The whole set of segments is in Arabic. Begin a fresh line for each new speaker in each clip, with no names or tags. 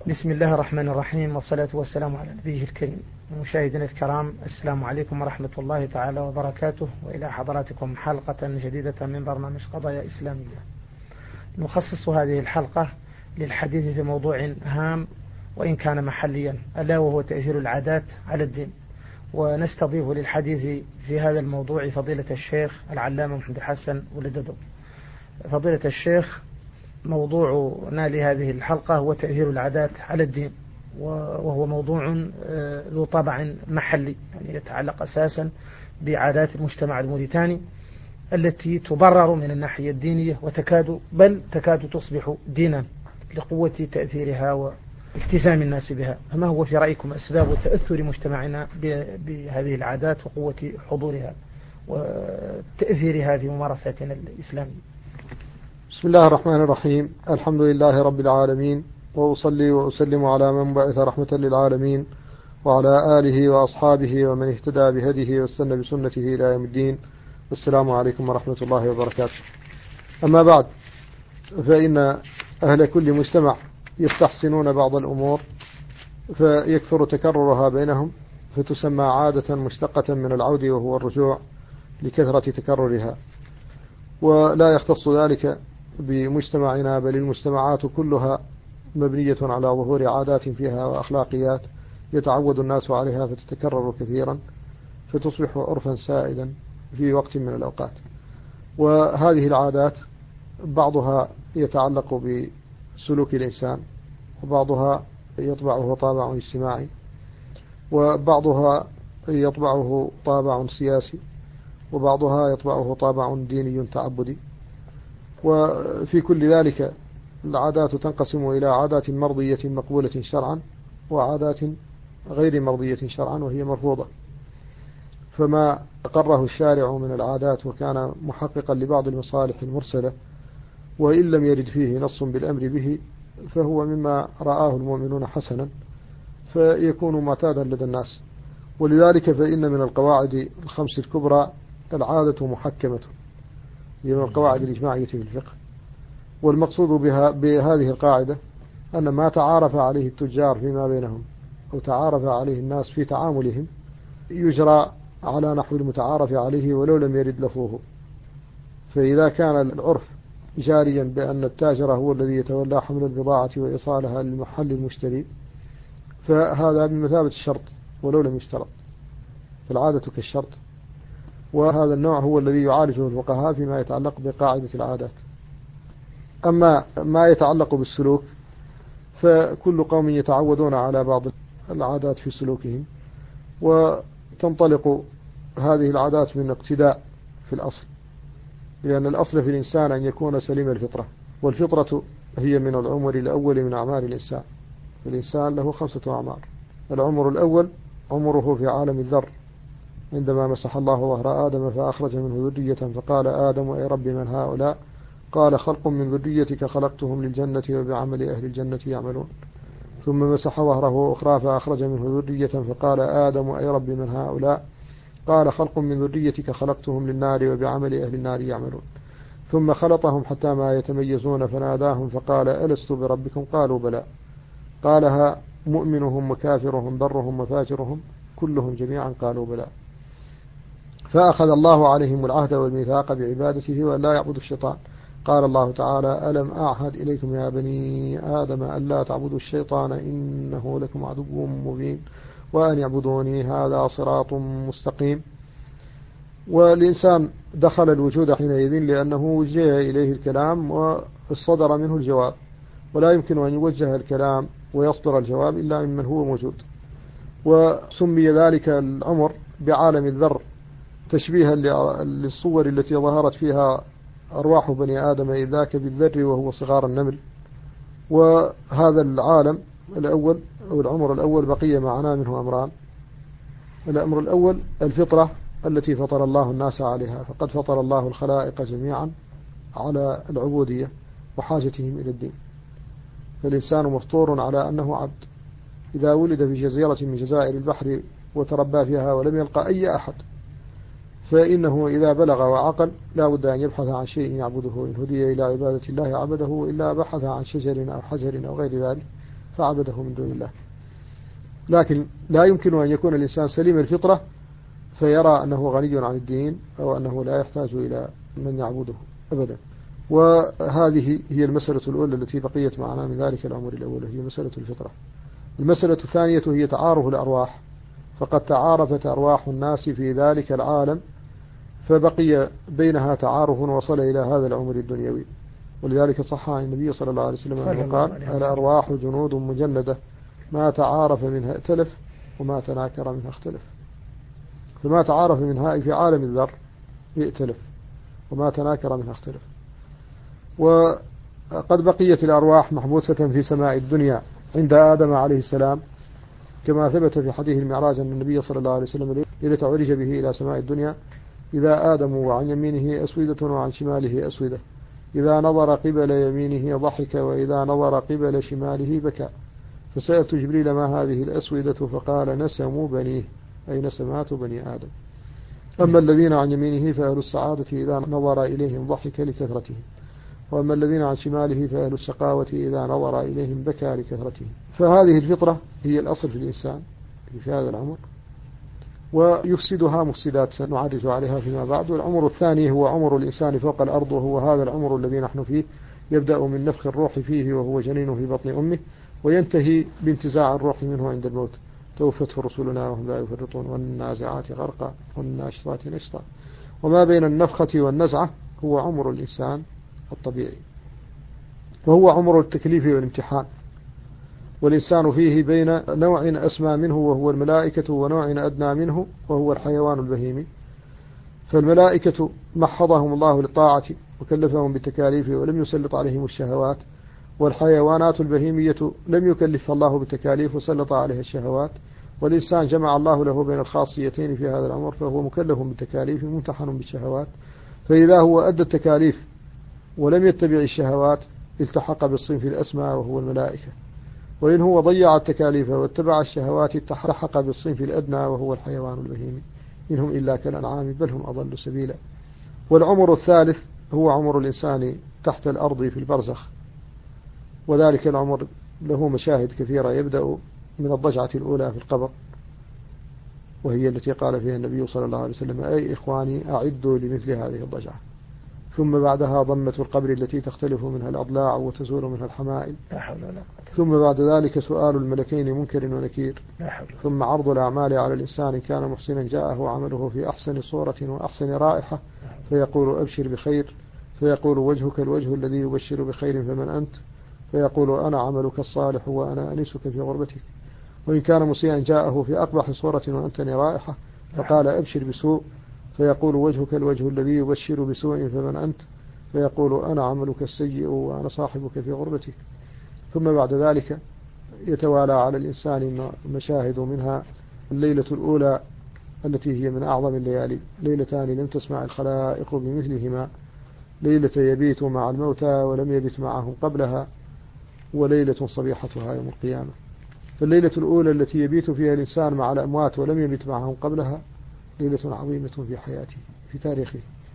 بسم الله الرحمن الرحيم، والصلاة والسلام على نبيه الكريم. مشاهدينا الكرام، السلام عليكم ورحمة الله تعالى وبركاته، وإلى حضراتكم حلقة جديدة من برنامج قضايا إسلامية. نخصص هذه الحلقة للحديث في موضوع هام وإن كان محليا، ألا وهو تأثير العادات على الدين. ونستضيف للحديث في هذا الموضوع فضيلة الشيخ العلامة محمد الحسن ولددو. فضيلة الشيخ، موضوعنا لهذه الحلقة هو تأثير العادات على الدين، وهو موضوع ذو طابع محلي، يعني يتعلق أساسا بعادات المجتمع الموريتاني التي تبرر من الناحية الدينية بل تكاد تصبح دينا لقوة تأثيرها والتزام الناس بها. فما هو في رأيكم أسباب تأثر مجتمعنا بهذه العادات وقوة حضورها وتأثيرها في ممارساتنا الإسلامية؟
بسم الله الرحمن الرحيم. الحمد لله رب العالمين، وأصلي وأسلم على من بعث رحمة للعالمين، وعلى آله وأصحابه ومن اهتدى بهديه واستنى بسنته إلى يوم الدين. السلام عليكم ورحمة الله وبركاته. أما بعد، فإن أهل كل مجتمع يستحسنون بعض الأمور فيكثر تكررها بينهم، فتسمى عادة مشتقة من العود، وهو الرجوع لكثرة تكررها. ولا يختص ذلك بمجتمعنا، بل المجتمعات كلها مبنية على ظهور عادات فيها وأخلاقيات يتعود الناس عليها فتتكرر كثيرا، فتصبح عرفا سائدا في وقت من الأوقات. وهذه العادات بعضها يتعلق بسلوك الإنسان، وبعضها يطبعه طابع اجتماعي، وبعضها يطبعه طابع سياسي، وبعضها يطبعه طابع ديني تعبدي. وفي كل ذلك العادات تنقسم إلى عادات مرضية مقبولة شرعا، وعادات غير مرضية شرعا وهي مرفوضة. فما أقره الشارع من العادات وكان محققا لبعض المصالح المرسلة، وإن لم يرد فيه نص بالأمر به، فهو مما رآه المؤمنون حسنا، فيكون معتادا لدى الناس. ولذلك فإن من القواعد الخمس الكبرى العادة محكمة، هي من القواعد الإجماعية في الفقه. والمقصود بهذه القاعدة أن ما تعارف عليه التجار فيما بينهم، أو تعارف عليه الناس في تعاملهم، يجرى على نحو المتعارف عليه ولو لم يرد لفظه. فإذا كان العرف جاريا بأن التاجر هو الذي يتولى حمل البضاعة وإيصالها للمحل المشتري، فهذا بمثابة الشرط ولو لم يشترط، فالعادة كالشرط. وهذا النوع هو الذي يعالجه الفقهاء فيما يتعلق بقاعدة العادات. أما ما يتعلق بالسلوك، فكل قوم يتعودون على بعض العادات في سلوكهم، وتنطلق هذه العادات من اقتداء في الأصل، لأن الأصل في الإنسان أن يكون سليم الفطرة، والفطرة هي من العمر الأول من أعمال الإنسان. الإنسان له 5 أعمار. العمر الأول عمره في عالم الذر، عندما مسح الله ظهر آدم فأخرج منه ذرية فقال آدم أي رب من هؤلاء؟ قال خلق من ذريتك خلقتهم للجنة وبعمل أهل الجنة يعملون. ثم مسح ظهره أخرى فأخرج منه ذرية فقال آدم أي رب من هؤلاء؟ قال خلق من ذريتك خلقتهم للنار وبعمل أهل النار يعملون. ثم خلطهم حتى ما يتميزون فناداهم فقال ألست بربكم؟ قالوا بلى. قالها مؤمنهم وكافرهم برهم وفاجرهم كلهم جميعا قالوا بلى. فأخذ الله عليهم العهد والميثاق بعبادته وأن لا يعبدوا الشيطان. قال الله تعالى ألم أعهد إليكم يا بني آدم أن لا تعبدوا الشيطان إنه لكم عدو مبين وأن يعبدوني هذا صراط مستقيم. والإنسان دخل الوجود حينئذ لأنه وجه إليه الكلام وصدر منه الجواب، ولا يمكن أن يوجه الكلام ويصدر الجواب إلا ممن هو موجود. وسمي ذلك العمر بعالم الذر تشبيها للصور التي ظهرت فيها أرواح بني آدم إذ ذاك بالذر وهو صغار النمل. وهذا العالم الأول أو العمر الأول بقي معنا منه أمران. الأمر الأول الفطرة التي فطر الله الناس عليها، فقد فطر الله الخلائق جميعا على العبودية وحاجتهم إلى الدين. فالإنسان مفطور على أنه عبد. إذا ولد في جزيرة من جزائر البحر وتربى فيها ولم يلقى أي أحد، فإنه إذا بلغ وعقل لا بد أن يبحث عن شيء يعبده. إن هدي إلى عبادة الله عبده، وإلا بحث عن شجر أو حجر أو غير ذلك فعبده من دون الله. لكن لا يمكن أن يكون الإنسان سليم الفطرة فيرى أنه غني عن الدين أو أنه لا يحتاج إلى من يعبده أبدا. وهذه هي المسألة الأولى التي بقيت معنا من ذلك الأمر الأول، هي مسألة الفطرة. المسألة الثانية هي تعارف الأرواح، فقد تعارفت أرواح الناس في ذلك العالم فبقي بينها تعارف وصل إلى هذا العمر الدنيوي. ولذلك صح عن النبي صلى الله عليه وسلم أنه قال: الأرواح جنود مجندة ما تعارف منها ائتلف وما تناكر منها اختلف. فما تعارف منها في عالم الذر ائتلف وما تناكر منها اختلف. وقد بقيت الأرواح محبوسة في سماء الدنيا عند آدم عليه السلام، كما ثبت في حديث المعراج أن النبي صلى الله عليه وسلم ليلة عرج به إلى سماء الدنيا إذا آدم وعن يمينه أسودة وعن شماله أسودة، إذا نظر قبل يمينه ضحك وإذا نظر قبل شماله بكى. فسألت جبريل: ما هذه الأسودة؟ فقال: نسم بنيه، أي نسمات بني آدم. أما الذين عن يمينه فأهل السعادة إذا نظر إليهم ضحك لكثرتهم، وأما الذين عن شماله فأهل الشقاوة إذا نظر إليهم بكى لكثرتهم. فهذه الفطرة هي الأصل في الإنسان في هذا العمر، ويفسدها مفسدات سنعرج عليها فيما بعد. والعمر الثاني هو عمر الإنسان فوق الأرض، وهو هذا العمر الذي نحن فيه، يبدأ من نفخ الروح فيه وهو جنين في بطن أمه، وينتهي بانتزاع الروح منه عند الموت. توفته رسلنا وهم لا يفرطون، والنازعات غرقا والناشطات نشطا. وما بين النفخة والنزعة هو عمر الإنسان الطبيعي، وهو عمر التكليف والامتحان. والإنسان فيه بين نوع أسمى منه وهو الملائكة، ونوع أدنى منه وهو الحيوان البهيمي. فالملائكة محضهم الله للطاعة وكلفهم بالتكاليف ولم يسلط عليهم الشهوات، والحيوانات البهيمية لم يكلف الله بالتكاليف وسلط عليها الشهوات. والإنسان جمع الله له بين الخاصيتين في هذا الأمر، فهو مكلف بالتكاليف ممتحن بالشهوات. فإذا هو أدى التكاليف ولم يتبع الشهوات التحق بالصنف الأسمى وهو الملائكة، وإن هو ضيع التكاليف واتبع الشهوات التحق بالصنف الأدنى وهو الحيوان البهيمي. إنهم إلا كالأنعام بل هم أضل سبيلا. والعمر الثالث هو عمر الإنسان تحت الأرض في البرزخ، وذلك العمر له مشاهد كثيرة، يبدأ من الضجعة الأولى في القبر، وهي التي قال فيها النبي صلى الله عليه وسلم: أي إخواني أعدوا لمثل هذه الضجعة. ثم بعدها ضمة القبر التي تختلف منها الأضلاع وتزول منها الحمائل. ثم بعد ذلك سؤال الملكين منكر ونكير. ثم عرض الأعمال على الإنسان، إن كان محسنا جاءه عمله في أحسن صورة وأحسن رائحة فيقول: أبشر بخير، فيقول: وجهك الوجه الذي يبشر بخير فمن أنت؟ فيقول: أنا عملك الصالح وأنا أنسك في غربتك. وإن كان مسيئا جاءه في أقبح صورة وأنتن رائحة فقال: أبشر بسوء، فيقول: وجهك الوجه الذي يبشر بسوء فمن أنت؟ فيقول: أنا عملك السيء وأنا صاحبك في غربتك. ثم بعد ذلك يتوالى على الإنسان مشاهد، منها الليلة الأولى التي هي من أعظم الليالي، ليلتان لم تسمع الخلائق بمثلهما، ليلة يبيت مع الموتى ولم يبت معهم قبلها، وليلة صبيحتها يوم القيامة. فالليلة الأولى التي يبيت فيها الإنسان مع الأموات ولم يبت معهم قبلها ليلة عظيمة في حياته في تاريخه.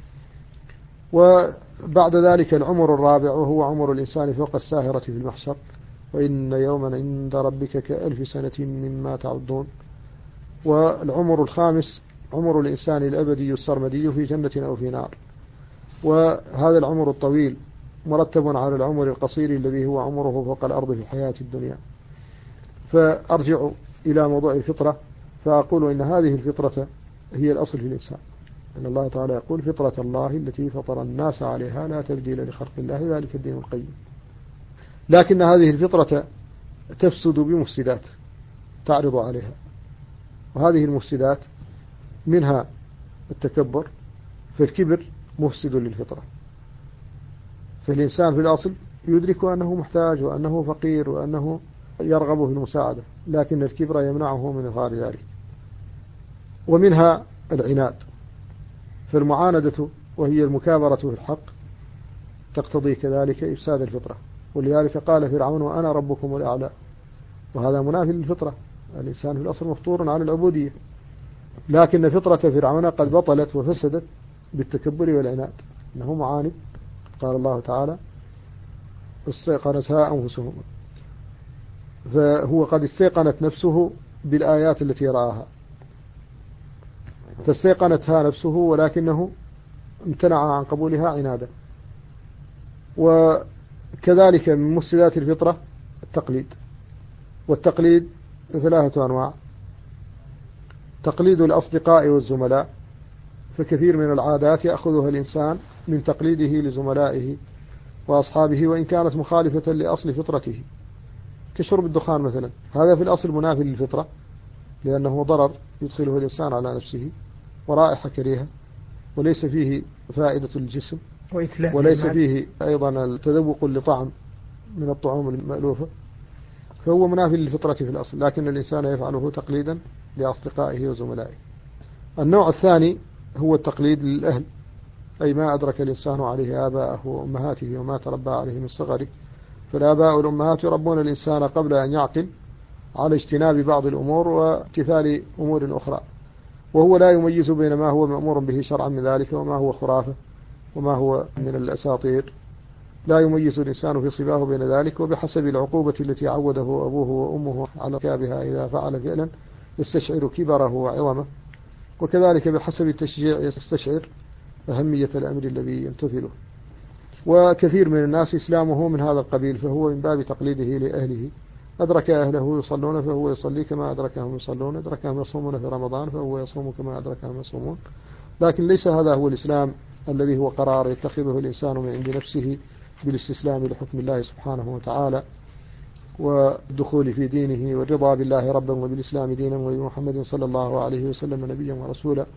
وبعد ذلك العمر الرابع وهو عمر الإنسان فوق الساهرة في المحشر، وإن يوما عند ربك كألف سنة مما تعدون. والعمر الخامس عمر الإنسان الأبدي السرمدي في جنة أو في نار. وهذا العمر الطويل مرتب على العمر القصير الذي هو عمره فوق الأرض في الحياة الدنيا. فأرجع إلى موضوع الفطرة فأقول إن هذه الفطرة هي الأصل في الإنسان، أن الله تعالى يقول: فطرة الله التي فطر الناس عليها لا تبديل لخلق الله ذلك الدين القيم. لكن هذه الفطرة تفسد بمفسدات تعرض عليها، وهذه المفسدات منها التكبر، فالكبر مفسد للفطرة. فالإنسان في الأصل يدرك أنه محتاج وأنه فقير وأنه يرغب في المساعدة، لكن الكبر يمنعه من إظهار ذلك. ومنها العناد، فالمعاندة وهي المكابرة في الحق تقتضي كذلك إفساد الفطرة. ولذلك قال فرعون: وأنا ربكم الأعلى، وهذا منافي للفطرة. الإنسان في الأصل مفطور على العبودية، لكن فطرة فرعون قد بطلت وفسدت بالتكبر والعناد، إنه معاند. قال الله تعالى: استيقنتها أنفسهم. فهو قد استيقنت نفسه بالآيات التي رآها، فاستيقنتها نفسه ولكنه امتنع عن قبولها عنادا. وكذلك من مفسدات الفطرة التقليد، والتقليد ثلاثة أنواع: تقليد الأصدقاء والزملاء، فكثير من العادات يأخذها الإنسان من تقليده لزملائه وأصحابه وإن كانت مخالفة لأصل فطرته، كشرب الدخان مثلا، هذا في الأصل منافي للفطرة لأنه ضرر يدخله الإنسان على نفسه ورائحة كريهة وليس فيه فائدة للجسم وليس فيه أيضا التذوق لطعم من الطعوم المألوفة، فهو منافي للفطرة في الأصل، لكن الإنسان يفعله تقليدا لأصدقائه وزملائه. النوع الثاني هو التقليد للأهل، أي ما أدرك الإنسان عليه آباءه وأمهاته وما تربى عليه من صغره، فالآباء والأمهات يربون الإنسان قبل أن يعقل على اجتناب بعض الأمور وامتثال أمور أخرى، وهو لا يميز بين ما هو مأمور به شرعا من ذلك وما هو خرافة وما هو من الأساطير، لا يميز الإنسان في صباه بين ذلك، وبحسب العقوبة التي عوده أبوه وأمه على ارتكابها إذا فعل فعلا يستشعر كبره وعظمه، وكذلك بحسب التشجيع يستشعر أهمية الأمر الذي يمتثله. وكثير من الناس إسلامه من هذا القبيل، فهو من باب تقليده لأهله، أدرك أهله يصلون فهو يصلي كما أدركهم يصلون، أدركهم يصومون في رمضان فهو يصوم كما أدركهم يصومون، لكن ليس هذا هو الإسلام الذي هو قرار يتخذه الإنسان من عند نفسه بالاستسلام لحكم الله سبحانه وتعالى والدخول في دينه والرضا بالله ربا وبالإسلام دينا وبمحمد صلى الله عليه وسلم نبيا ورسولا.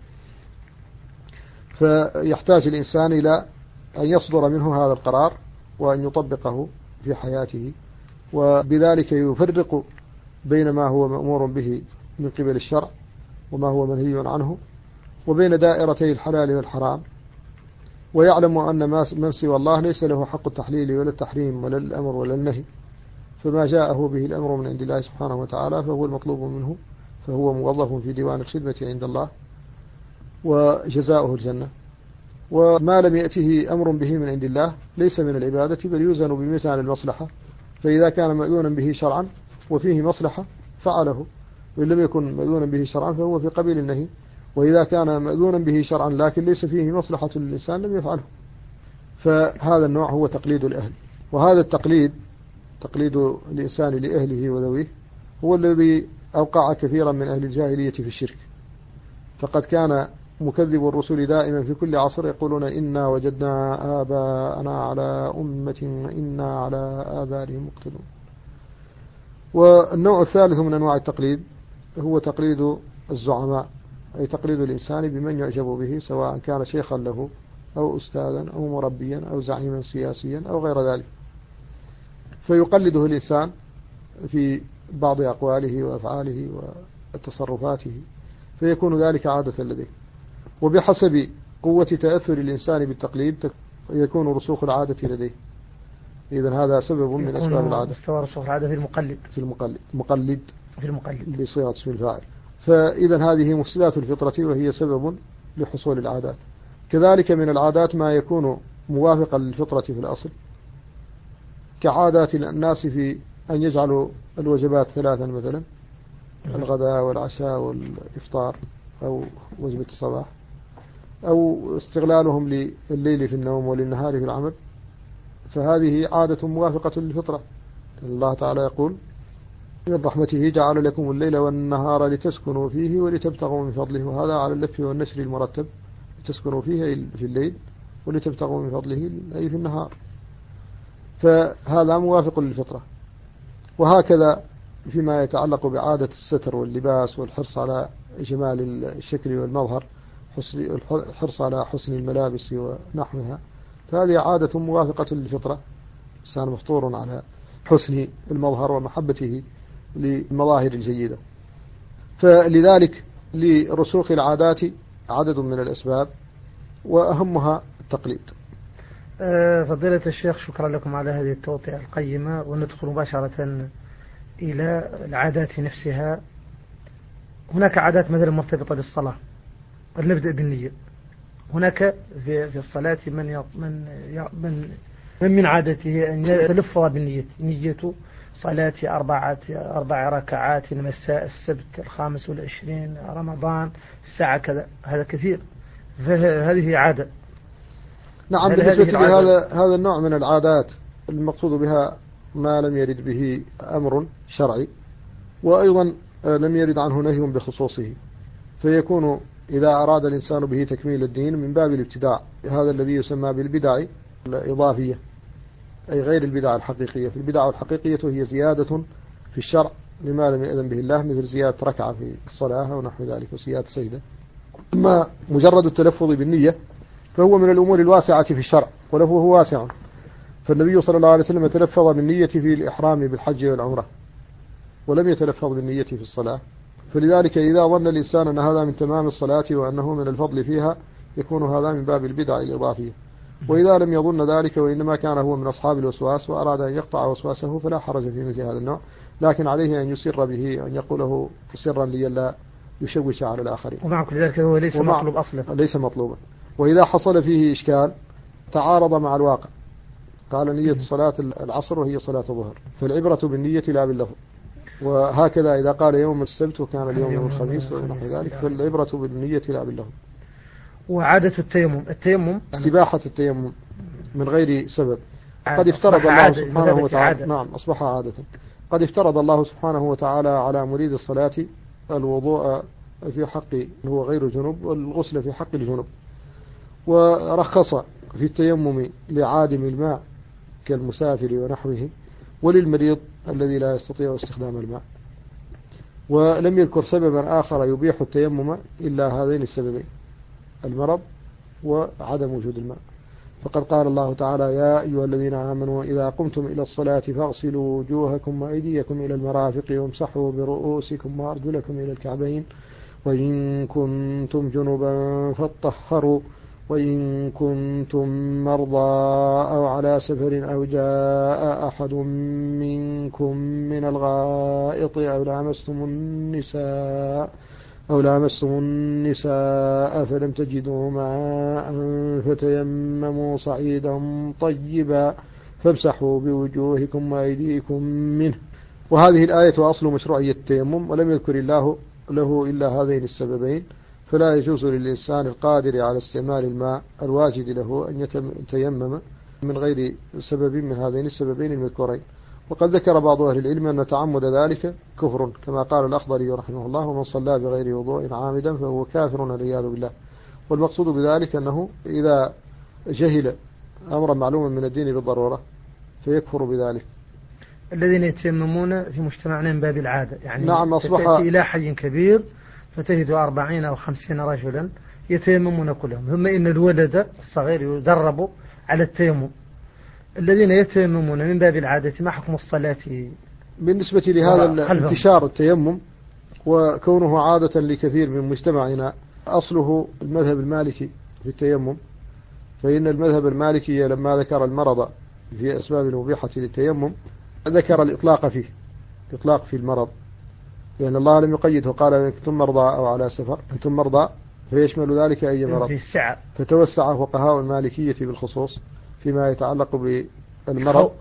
فيحتاج الإنسان إلى أن يصدر منه هذا القرار وأن يطبقه في حياته، وبذلك يفرق بين ما هو مأمور به من قبل الشرع وما هو منهي عنه، وبين دائرتي الحلال والحرام، ويعلم أن من سوى الله ليس له حق التحليل ولا التحريم ولا الأمر ولا النهي، فما جاءه به الأمر من عند الله سبحانه وتعالى فهو المطلوب منه، فهو موظف في ديوان الخدمة عند الله وجزاؤه الجنة. وما لم يأته أمر به من عند الله ليس من العبادة بل يوزن بميزان المصلحة، فإذا كان مأذونا به شرعا وفيه مصلحة فعله، وإن لم يكن مأذونا به شرعا فهو في قبيل النهي، وإذا كان مأذونا به شرعا لكن ليس فيه مصلحة للإنسان لم يفعله. فهذا النوع هو تقليد الأهل، وهذا التقليد تقليد الإنسان لأهله وذويه هو الذي أوقع كثيرا من أهل الجاهلية في الشرك، فقد كان مكذب الرسل دائما في كل عصر يقولون إنا وجدنا آباءنا على أمة وإنا على آثارهم مقتدون. والنوع الثالث من أنواع التقليد هو تقليد الزعماء، أي تقليد الإنسان بمن يعجب به سواء كان شيخا له أو أستاذا أو مربيا أو زعيما سياسيا أو غير ذلك، فيقلده الإنسان في بعض أقواله وأفعاله وتصرفاته، فيكون ذلك عادة لديه، وبحسب قوة تأثر الإنسان بالتقليد يكون رسوخ العادة لديه. إذن هذا سبب من أسباب العادة.
مستوى رسوخ العادة في المقلد
بصيغة اسم الفاعل. فإذن هذه مفسدات الفطرة وهي سبب لحصول العادات. كذلك من العادات ما يكون موافقا للفطرة في الأصل، كعادات الناس في أن يجعلوا الوجبات ثلاثا مثلا، الغداء والعشاء والإفطار أو وجبة الصباح، أو استغلالهم لليل في النوم وللنهار في العمل، فهذه عادة موافقة للفطرة. الله تعالى يقول من رحمته جعل لكم الليل والنهار لتسكنوا فيه ولتبتغوا من فضله، وهذا على اللف والنشر المرتب، لتسكنوا فيه في الليل ولتبتغوا من فضله أي في النهار، فهذا موافق للفطرة. وهكذا فيما يتعلق بعادة الستر واللباس والحرص على جمال الشكل والمظهر، الحرص على حسن الملابس ونحوها، فهذه عادة موافقة للفطرة، الإنسان مفطور على حسن المظهر ومحبته للمظاهر الجيدة. فلذلك لرسوخ العادات عدد من الأسباب وأهمها التقليد.
فضيلة الشيخ، شكرا لكم على هذه التوطئة القيمة، وندخل مباشرة إلى العادات نفسها. هناك عادات مثلا مرتبطة بالصلاة، نبدأ بالنية. هناك في الصلاة من عادته أن يتلفظ بالنية، نية صلاتي 4 ركعات مساء السبت 25 رمضان الساعة كذا، هذا كثير، هذه عادة.
نعم، بالنسبة لهذا النوع من العادات المقصود بها ما لم يرد به أمر شرعي، وأيضا لم يرد عنه نهي بخصوصه، فيكون إذا أراد الإنسان به تكميل الدين من باب الابتداع، هذا الذي يسمى بالبدع الإضافية، أي غير البدع الحقيقية. في البدع الحقيقية هي زيادة في الشرع لما لم يأذن به الله، مثل زيادة ركعة في الصلاة ونحو ذلك، وزيادة سجدة. أما مجرد التلفظ بالنية فهو من الأمور الواسعة في الشرع، ولفظه واسع، فالنبي صلى الله عليه وسلم تلفظ بالنية في الإحرام بالحج والعمرة، ولم يتلفظ بالنية في الصلاة. فلذلك إذا ظن الإنسان أن هذا من تمام الصلاة وأنه من الفضل فيها، يكون هذا من باب البدع الإضافية. وإذا لم يظن ذلك وإنما كان هو من أصحاب الوسواس وأراد أن يقطع وسواسه فلا حرج في مثل هذا النوع، لكن عليه أن يسر به، أن يقوله سرا لئلا يشوش على الآخرين.
ومع كل ذلك هو ليس مطلوب أصلا،
ليس مطلوبا. وإذا حصل فيه إشكال تعارض مع الواقع، قال نية صلاة العصر وهي صلاة الظهر، فالعبرة بالنية لا باللفظ. وهكذا إذا قال يوم السبت وكان اليوم يوم الخميس ونحو ذلك، فالعبرة بالنية لا باللفظ.
وعادة التيمم
استباحة التيمم من غير سبب قد افترض الله سبحانه وتعالى، نعم أصبح عادة. قد افترض الله سبحانه وتعالى على مريد الصلاة الوضوء في حق هو غير جنب، والغسل في حق الجنب، ورخص في التيمم لعادم الماء كالمسافر ونحوه، وللمريض الذي لا يستطيع استخدام الماء. ولم يذكر سببا آخر يبيح التيمم إلا هذين السببين، المرض وعدم وجود الماء. فقد قال الله تعالى: يا أيها الذين آمنوا إذا قمتم إلى الصلاة فاغسلوا وجوهكم وأيديكم إلى المرافق وامسحوا برؤوسكم وأرجلكم إلى الكعبين وإن كنتم جنبا فاطهروا وإن كنتم مرضى أو على سفر أو جاء أحد منكم من الغائط أو لامستم النساء فلم تجدوا ماء فتيمموا صعيدا طيبا فامسحوا بوجوهكم وأيديكم منه. وهذه الآية أصل مشروعية التيمم، ولم يذكر الله له إلا هذين السببين، فلا يجوز للإنسان القادر على استعمال الماء الواجد له أن يتيمم من غير سبب من هذين السببين المذكورين. وقد ذكر بعض أهل العلم أن تعمد ذلك كفر، كما قال الأخضري رحمه الله: ومن صلى بغير وضوء عامدا فهو كافر والعياذ بالله. والمقصود بذلك أنه إذا جهل أمرا معلوما من الدين بالضرورة فيكفر بذلك.
الذين يتيممون في مجتمعنا من باب العادة، يعني
نعم،
تأتي إلى حي كبير فتجد 40 أو 50 رجلا يتيممون كلهم، ثم إن الولد الصغير يدرب على التيمم. الذين يتيممون من باب العادة ما حكم الصلاة
بالنسبة لهذا انتشار التيمم وكونه عادة لكثير من مجتمعنا؟ أصله المذهب المالكي في التيمم، فإن المذهب المالكي لما ذكر المرض في أسباب المبيحة للتيمم ذكر الإطلاق فيه، إطلاق في المرض، لأن الله لم يقيده، قال إن كنتم مرضى أو على سفر، كنتم مرضى فيشمل ذلك أي مرض، فتوسع فقهاء المالكية بالخصوص فيما يتعلق بالمرض،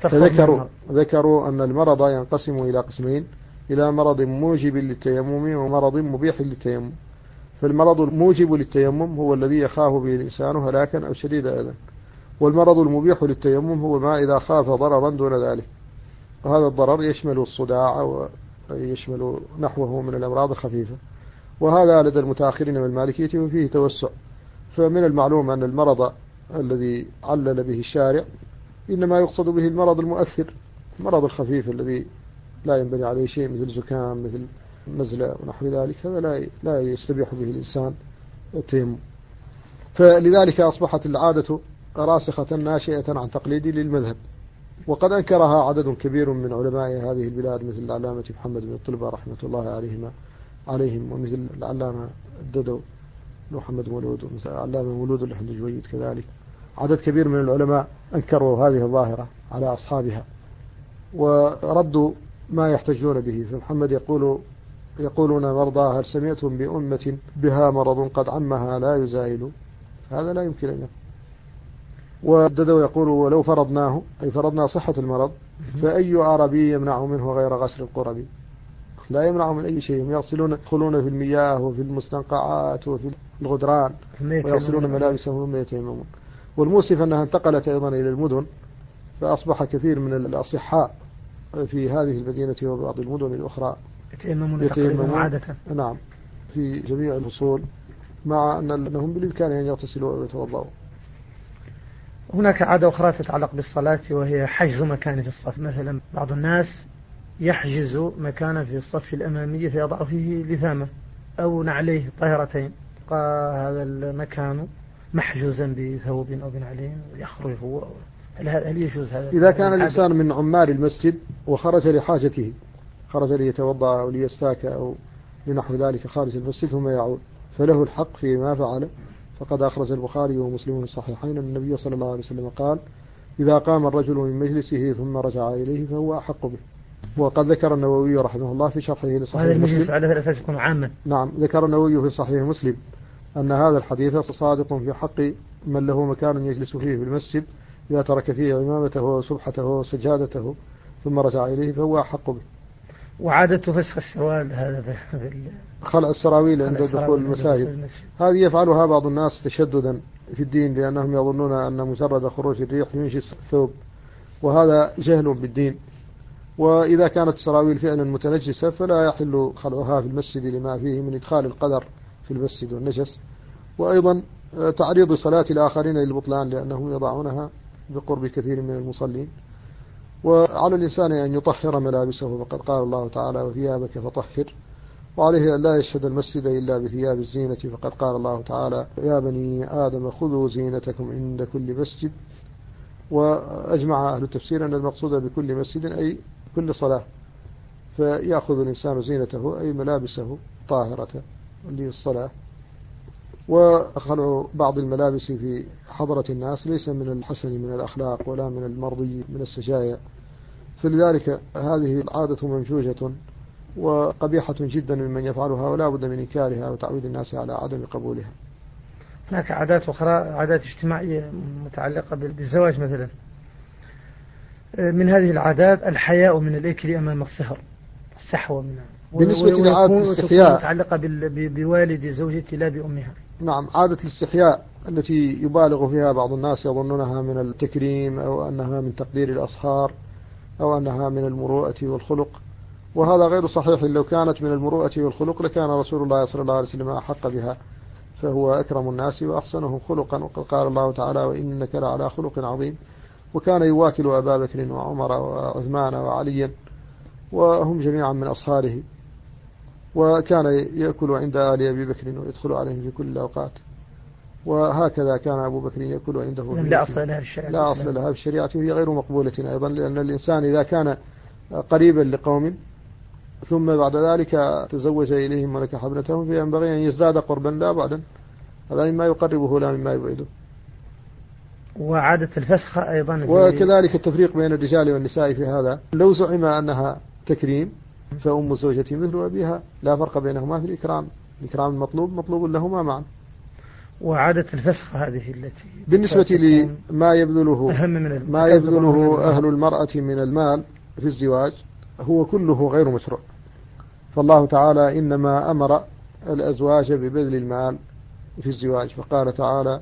فذكروا أن المرض ينقسم إلى قسمين: إلى مرض موجب للتيمم ومرض مبيح للتيمم. فالمرض الموجب للتيمم هو الذي يخاف به الإنسان هلاكا أو شديد أذى، والمرض المبيح للتيمم هو ما إذا خاف ضررا دون ذلك، وهذا الضرر يشمل الصداع ويشمل نحوه من الأمراض الخفيفة، وهذا لدى المتأخرين من المالكية وفيه توسع. فمن المعلوم أن المرض الذي علل به الشارع إنما يقصد به المرض المؤثر، المرض الخفيف الذي لا ينبني عليه شيء مثل زكام مثل نزلة ونحو ذلك، هذا لا يستبيح به الإنسان التيمم. فلذلك أصبحت العادة راسخة ناشئة عن تقليد للمذهب، وقد أنكرها عدد كبير من علماء هذه البلاد مثل العلامة محمد بن الطلبة رحمة الله عليهم، ومثل العلامة الددو محمد مولود، ومثل العلامة مولود الحندجويد كذلك. عدد كبير من العلماء أنكروا هذه الظاهرة على أصحابها وردوا ما يحتجون به. فمحمد يقولون مرضى: هل سمعتم بأمة بها مرض قد عمها لا يزايل؟ هذا لا يمكن أن يكون. والددو يقول: ولو فرضناه، أي فرضنا صحة المرض، فأي أعرابي يمنع منه غير غسل القرب؟ لا يمنع من أي شيء، يدخلون في المياه وفي المستنقعات وفي الغدران ويغسلون ملابسهم ثم يتيممون. والمؤسف أنها انتقلت أيضا إلى المدن، فأصبح كثير من الأصحاء في هذه المدينة وبعض المدن الأخرى
يتيممون عادة.
نعم، في جميع الفصول، مع أنهم بالإمكان أن يغتسلوا ويتوضأوا.
هناك عادة أخرى تتعلق بالصلاة، وهي حجز مكان في الصف. مثلا بعض الناس يحجز مكانا في الصف الأمامي فيضع فيه لثامة أو نعليه طاهرتين، هذا المكان محجوزا بثوب أو بنعلين ويخرج هو. هل يجوز هذا؟
إذا كان الإنسان من عمال المسجد وخرج لحاجته، خرج ليتوضأ أو ليستاك أو لنحو ذلك خارج المسجد ثم يعود، فله الحق فيما فعل. فقد أخرج البخاري ومسلم في الصحيحين أن النبي صلى الله عليه وسلم قال: إذا قام الرجل من مجلسه ثم رجع إليه فهو أحق به. وقد ذكر النووي رحمه الله في شرحه لصحيح مسلم، هذا
المجلس على الأساس يكون عاما.
نعم، ذكر النووي في صحيح مسلم أن هذا الحديث صادق في حق من له مكان يجلس فيه في المسجد، إذا ترك فيه عمامته وسبحته وسجادته ثم رجع إليه فهو أحق به.
وعادة فسخ السروال، هذا
خلع السراويل عند دخول المساجد، هذه يفعلها بعض الناس تشددا في الدين، لأنهم يظنون أن مجرد خروج الريح ينشي الثوب، وهذا جهل بالدين. وإذا كانت السراويل فعلا متنجسة فلا يحل خلعها في المسجد لما فيه من إدخال القدر في المسجد والنجس، وأيضا تعريض صلاة الآخرين للبطلان، لأنهم يضعونها بقرب كثير من المصلين. وعلى الإنسان أن يطهر ملابسه، فقد قال الله تعالى: وثيابك فطهر. وعليه أن لا يشهد المسجد إلا بثياب الزينة، فقد قال الله تعالى: يا بني آدم خذوا زينتكم عند كل مسجد. وأجمع أهل التفسير أن المقصود بكل مسجد أي كل صلاة، فيأخذ الإنسان زينته أي ملابسه طاهرة للصلاة. وخلع بعض الملابس في حضرة الناس ليس من الحسن من الأخلاق ولا من المرضي من السجايا، فلذلك هذه العادة منشوجة وقبيحة جدا ممن يفعلها، ولا بد من إنكارها وتعويد الناس على عدم قبولها.
هناك عادات أخرى، عادات اجتماعية متعلقة بالزواج مثلا. من هذه العادات الحياء من الأكل أمام الصهر، السحوة منها.
بالنسبة لعادة الاستحياء
متعلقة بوالد زوجتي لا بأمها.
نعم، عادة الاستحياء التي يبالغ فيها بعض الناس يظنونها من التكريم أو أنها من تقدير الأصهار أو أنها من المروءة والخلق، وهذا غير صحيح. لو كانت من المروءة والخلق لكان رسول الله صلى الله عليه وسلم أحق بها، فهو أكرم الناس وأحسنهم خلقا، وقد قال الله تعالى: وإنك لعلى خلق عظيم. وكان يواكل أبا بكر وعمر وعثمان وعليا، وهم جميعا من أصهاره، وكان يأكل عند آل أبي بكر ويدخل عليهم في كل الأوقات، وهكذا كان أبو بكر يأكل عنده.
لا أصل لها في الشريعة،
لا أصل لها في الشريعة، وهي غير مقبولة أيضا، لأن الإنسان إذا كان قريبا لقوم ثم بعد ذلك تزوج إليهم ونكح ابنتهم فينبغي أن يزداد قربا لا بعدا، هذا مما يقربه لا مما يبعده.
وعادة الفسخ أيضا،
وكذلك التفريق بين الرجال والنساء في هذا. لو زعم أنها تكريم فأم زوجتي مثل أبيها، لا فرق بينهما في الإكرام، الإكرام المطلوب مطلوب لهما معا.
وعادة الفسخ هذه التي
بالنسبة لما يبذله أهل المرأة من المال في الزواج هو كله غير مشروع، فالله تعالى إنما أمر الأزواج ببذل المال في الزواج، فقال تعالى: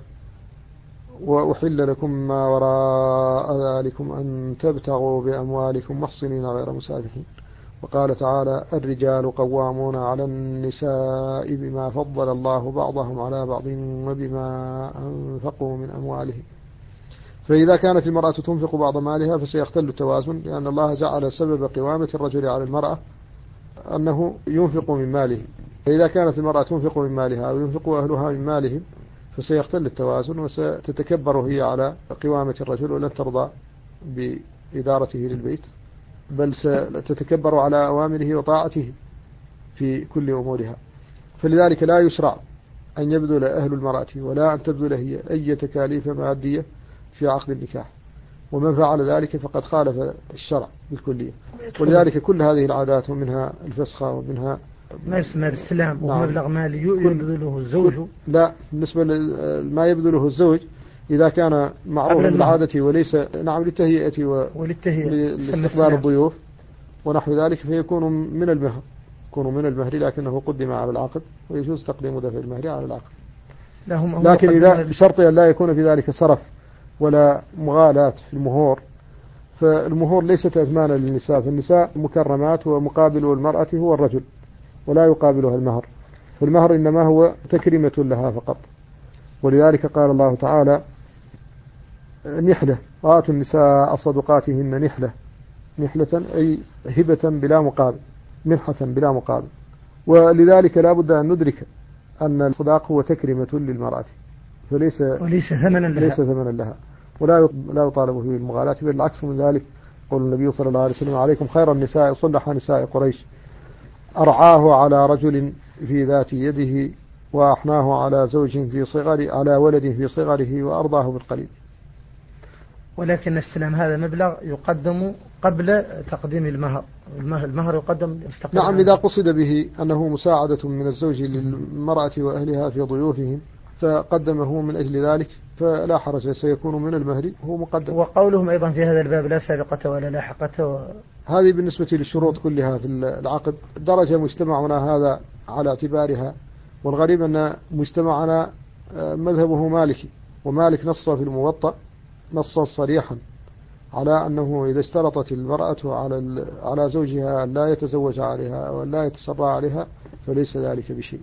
وأحل لكم ما وراء ذلكم أن تبتغوا بأموالكم محصنين غير مسافحين. وقال تعالى: الرجال قوامون على النساء بما فضل الله بعضهم على بعض وبما أنفقوا من أموالهم. فإذا كانت المرأة تنفق بعض مالها فسيختل التوازن، لأن الله جعل سبب قوامة الرجل على المرأة أنه ينفق من ماله، فإذا كانت المرأة تنفق من مالها وينفق أهلها من مالهم فسيختل التوازن، وستتكبر هي على قوامة الرجل ولن ترضى بإدارته للبيت، بل ستتكبر على أوامره وطاعته في كل أمورها. فلذلك لا يشرع أن يبذل أهل المرأة ولا أن تبذل هي أي تكاليف مادية في عقد النكاح، ومن فعل ذلك فقد خالف الشرع بالكلية. ولذلك كل هذه العادات ومنها الفسخة ومنها
ما يسمى بالسلام ومبلغ مالي يبذله الزوج.
لا، بالنسبة لما يبذله الزوج إذا كان معروفا بالعادة وليس للتهيئة لاستقبال الضيوف ونحو ذلك فيكون من المهر، يكون من المهر لكنه قدم على العقد، ويجوز تقديم دفع المهر على العقد. لكن إذا بشرط أن لا يكون في ذلك سرف ولا مغالاة في المهور، فالمهور ليست أثمانا للنساء، فالنساء مكرمات ومقابل المرأة هو الرجل ولا يقابلها المهر، فالمهر إنما هو تكريمة لها فقط. ولذلك قال الله تعالى نحلة، وآتوا النساء صدقاتهن نحلة أي هبة بلا مقابل، منحة بلا مقابل. ولذلك لا بد أن ندرك أن الصداق هو تكريمة للمرأة، وليس ثمنا لها، ولا يطالب فيه المغالاة، بل العكس من ذلك. قول النبي صلى الله عليه وسلم عليكم خير النساء صلح نساء قريش، أرعاه على رجل في ذات يده، وأحناه على زوج في صغر، على ولد في صغره، وأرضاه بالقليل.
ولكن السلام هذا مبلغ يقدم قبل تقديم المهر، المهر يقدم مستقبلا.
نعم، إذا قصد به أنه مساعدة من الزوج للمرأة وأهلها في ضيوفهم فقدمه من أجل ذلك فلا حرج، سيكون من المهر هو مقدم.
وقولهم أيضا في هذا الباب لا سابقة ولا لاحقة
هذه بالنسبة للشروط كلها في العقد. درجة مجتمعنا هذا على اعتبارها، والغريب أن مجتمعنا مذهبه مالكي، ومالك نص في الموطأ نصا صريحا على أنه إذا اشترطت المرأة على زوجها لا يتزوج عليها أو لا يتسرى عليها فليس ذلك بشيء.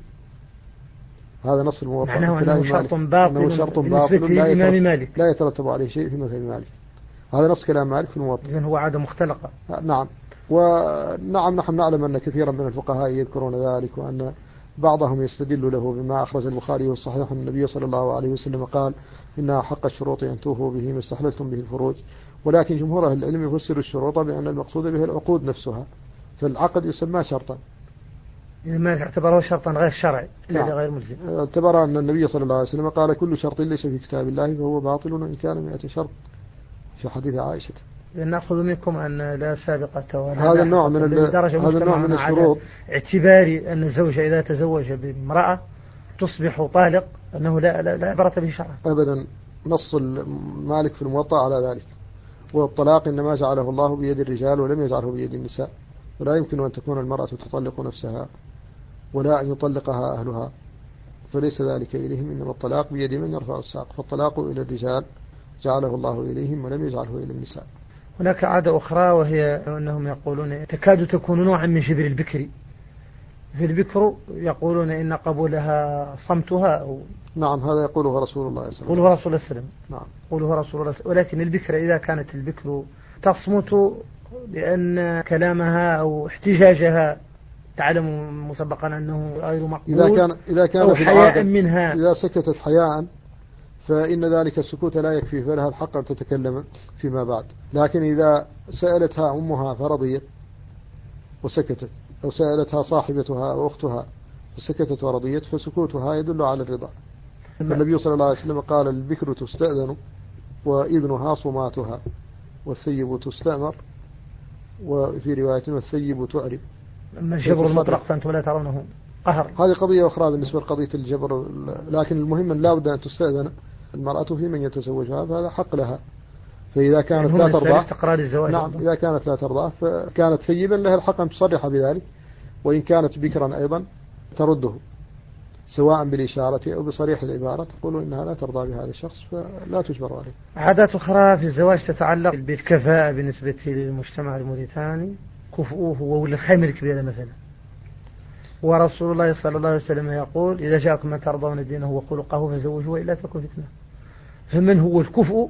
هذا نص الموطأ،
معناه أنه شرط باطل بالنسبة للإمام مالك،
لا يترتب عليه شيء في مذهب مالك. هذا نص كلام مالك في الموطأ.
إذن هو عادة مختلقة.
نعم، ونعم نحن نعلم أن كثيرا من الفقهاء يذكرون ذلك، وأن بعضهم يستدل له بما أخرج البخاري والصحيح النبي صلى الله عليه وسلم قال إنها حق الشروط أن توفوا به ما استحللتم به الفروج. ولكن جمهور أهل العلم يفسر الشروط بأن المقصود به العقود نفسها، فالعقد يسمى شرطا.
إذا ما اعتبره شرطا غير شرعي غير ملزم.
اعتبر أن النبي صلى الله عليه وسلم قال كل شرط ليس في كتاب الله فهو باطل وإن كان 100 شرط، في حديث عائشة.
نأخذ منكم أن لا سابقة ولا
هذا النوع من الشروط،
اعتباري أن الزوج إذا تزوج بامرأة تصبح طالق أنه لا عبرة به شرعا
أبدا. نص مالك في الموطأ على ذلك. والطلاق إنما جعله الله بيد الرجال ولم يجعله بيد النساء، ولا يمكن أن تكون المرأة تطلق نفسها ولا أن يطلقها أهلها، فليس ذلك إليهم، إنما الطلاق بيد من يرفع الساق، فالطلاق إلى الرجال جعله الله إليهم ولم يجعله إلى النساء.
هناك عادة أخرى وهي أنهم يقولون تكاد تكون نوعا من شبر البكر، في البكر يقولون إن قبولها صمتها أو
نعم، هذا يقوله رسول الله صلى الله عليه وسلم.
يقوله رسول الله صلى الله عليه وسلم.
نعم،
يقوله رسول الله. ولكن البكر إذا كانت البكر تصمت لأن كلامها أو احتجاجها تعلم مسبقا أنه غير مقبول
إذا كان
أو حياء منها،
إذا سكتت حياء فإن ذلك السكوت لا يكفي، فلها الحق أن تتكلم فيما بعد. لكن إذا سألتها أمها فرضيت وسكتت، أو سألتها صاحبتها أو أختها فسكتت ورضيت، فسكوتها يدل على الرضا. النبي صلى الله عليه وسلم قال البكر تستأذن وإذنها صماتها، والثيب تستأمر، وفي رواية والثيب تعرب.
أما الجبر المطلق فأنتم لا ترونه قهر.
هذه قضية أخرى بالنسبة لقضية الجبر، لكن المهم أن لا بد أن تستأذن المرأة في من يتزوجها، فهذا حق لها. فإذا كانت لا ترضى
استقرار الزواج.
نعم، إذا كانت لا ترضى فكانت ثيبا لها الحق أن تصرح بذلك، وإن كانت بكرا أيضا ترده سواء بالإشارة أو بصريح العبارة، تقول إنها لا ترضى بهذا الشخص فلا تجبر عليه.
عادات أخرى في الزواج تتعلق بالكفاءة بالنسبة للمجتمع الموريتاني، كفؤه والخيمة الكبيرة مثلا. ورسول الله صلى الله عليه وسلم يقول إذا جاءكم من ترضون دينه وخلقه فزوجوه وإلا تكن فتنة. فمن هو الكفؤ